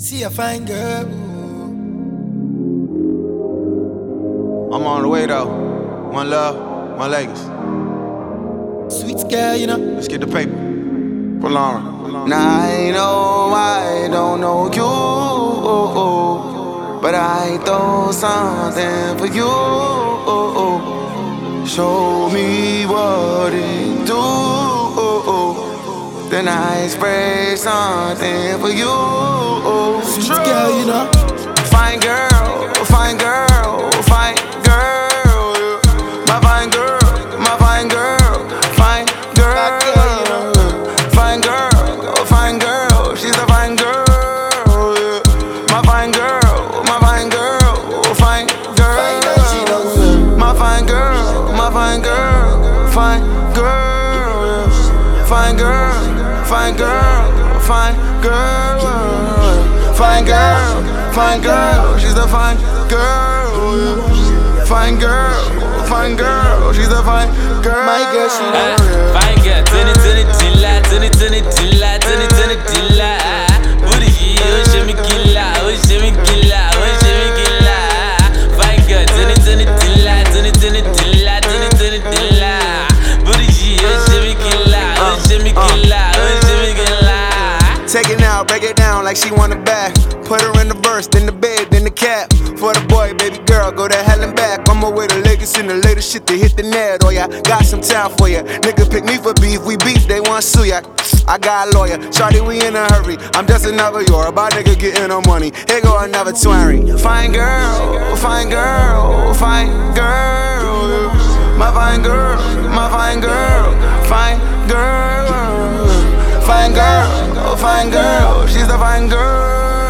See a fine girl. I'm on the way though. One love, one Lakers. Sweet girl, you know. Let's get the paper. Pull on. Now I know I don't know you, but I throw something for you. Show me what it do, then I spray something for you. Sweet girl, you know. Fine girl, fine girl, fine girl. My fine girl, my fine girl, fine girl. Fine girl, fine girl, she's a fine girl. My fine girl, my fine girl, fine girl. My fine girl, my fine girl, fine girl. Fine girl, fine girl, fine girl. Fine girl, fine girl, she's a fine girl. Fine girl, fine girl, she's a fine girl. My girl, she know. Fine girl, turn it tilla, turn it tilla, turn it tilla. Booty, oh shimmy killa, oh shimmy killa, oh shimmy killa. Fine girl, turn it tilla, turn it tilla, turn it tilla. Booty, oh shimmy killa, oh shimmy killa, oh shimmy killa. Take it now, break it down like she want it back. Put her in the verse, then the babe, then the cap. For the boy, baby girl, go to hell and back. On my way to Lakers in the latest shit to hit the net. Oh yeah, got some time for ya. Nigga pick me for beef, we beef, they want sue ya. I got a lawyer, shawty, we in a hurry. I'm just another Yoruba nigga getting no money. Here go another 20. Fine girl, fine girl, fine girl. My fine girl, my fine girl, fine girl. Fine girl, fine girl, she's a fine girl.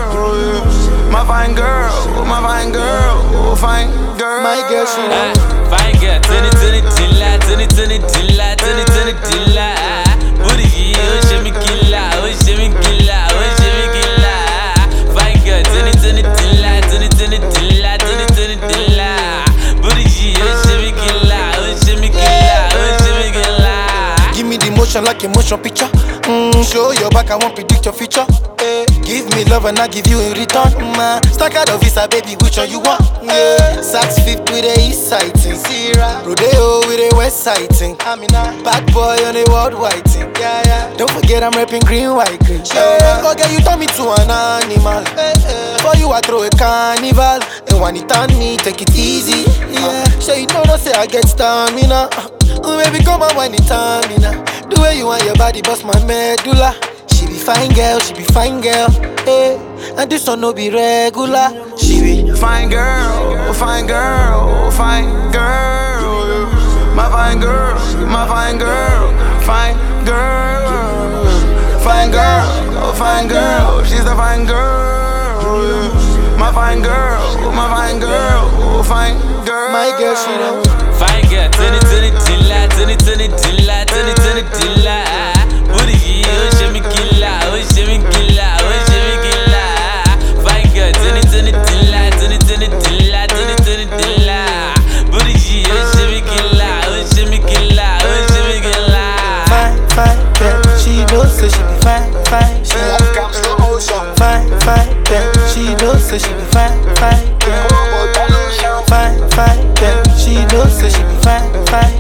My fine girl, my fine girl, fine girl. My girl, she know. Fine girl, turn it tilla, turn it tilla, turn it tilla. Booty, oh shimmy killa, oh shimmy killa, oh shimmy killa. Fine girl, turn it tilla, turn it tilla, turn it tilla. Booty, oh shimmy killa, oh shimmy killa, oh shimmy killa. Give me the motion like a motion picture. Show your back, I won't predict your future. Give me love and I give you in return. Stack out of visa, baby, which one you want? Saks Fifth with a east sighting. Rodeo with a west sighting. Bad boy on a worldwide thing. Don't forget I'm rapping green, white, green. Forget you turn me to an animal. For you I throw a carnival. And when it on me, take it easy. So you know don't say I get stamina. Baby, come on when it on me now. The way you want your body, bust my medulla. She be fine girl, she be fine girl. And this one no be regular. She be fine girl, fine girl, fine girl. My fine girl, my fine girl, fine girl. Fine girl, fine girl, she's a fine girl. My fine girl, my fine girl, fine girl. my girl, she know. Fine girl, turn it tilla, turn it tilla, turn it tilla. Booty, oh shimmy killa, oh shimmy killa, oh shimmy killa. Fine girl, turn it tilla, turn it tilla, turn it tilla. Booty, oh shimmy killa, oh shimmy killa, oh shimmy killa. Fine, fine girl, she knows so she be fine, fine. She fine, fine girl, she knows so she be fine, fine girl. Fine, fine girl, she knows so she be fine, fine.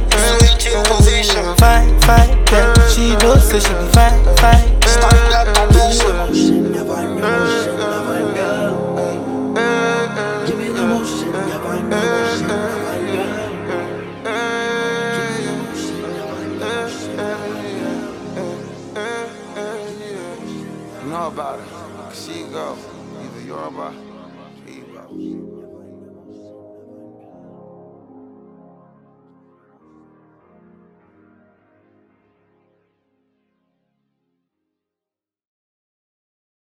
Fine, fine girl, she knows so she be fine, fine. You know about it. She go. Either Yoruba, she go.